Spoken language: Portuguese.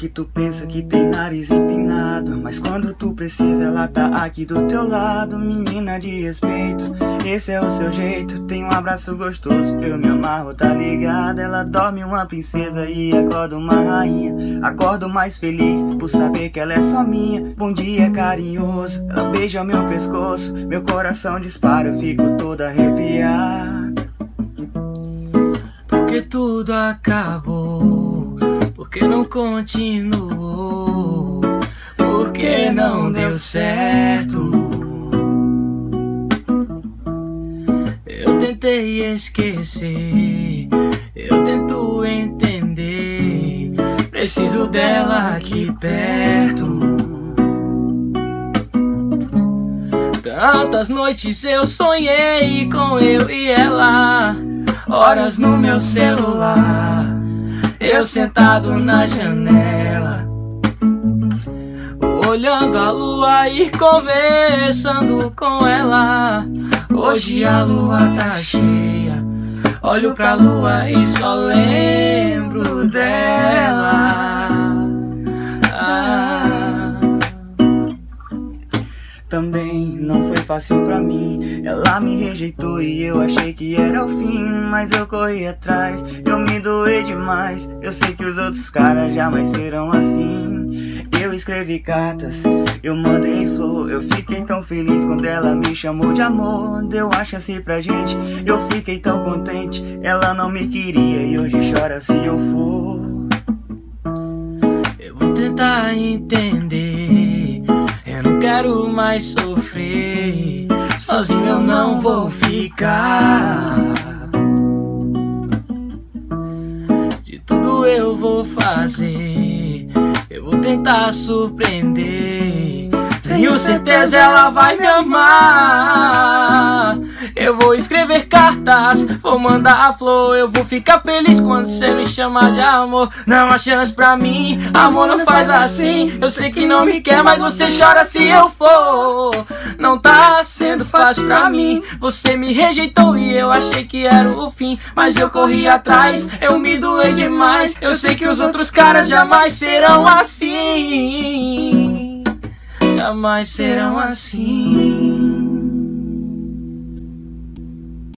que tu pensa que tem nariz empinado, mas quando tu precisa ela tá aqui do teu lado. Menina de respeito, esse é o seu jeito. Tem um abraço gostoso, eu me amarro, tá ligado? Ela dorme uma princesa e acorda uma rainha. Acordo mais feliz por saber que ela é só minha. Bom dia carinhoso, ela beija meu pescoço. Meu coração dispara, eu fico toda arrepiada. Porque tudo acabou, porque não continuou, porque não deu certo. Eu tentei esquecer, eu tento entender, preciso dela aqui perto. Tantas noites eu sonhei com eu e ela, horas no meu celular, eu sentado na janela, olhando a lua e conversando com ela. Hoje a lua tá cheia, olho pra lua e só lembro dela. Também não foi fácil pra mim, ela me rejeitou e eu achei que era o fim. Mas eu corri atrás, eu me doei demais. Eu sei que os outros caras jamais serão assim. Eu escrevi cartas, eu mandei flor. Eu fiquei tão feliz quando ela me chamou de amor. Deu uma chance pra gente, eu fiquei tão contente. Ela não me queria e hoje chora se eu for. Eu vou tentar entender, eu não quero mais sofrer, sozinho eu não vou ficar. De tudo eu vou fazer, eu vou tentar surpreender. Tenho certeza ela vai me amar. Eu vou escrever cartas, vou mandar a flor. Eu vou ficar feliz quando você me chamar de amor. Não há chance pra mim, amor não faz assim. Eu sei que não me quer, mas você chora se eu for. Não tá sendo fácil pra mim, você me rejeitou e eu achei que era o fim. Mas eu corri atrás, eu me doei demais. Eu sei que os outros caras jamais serão assim, jamais serão assim.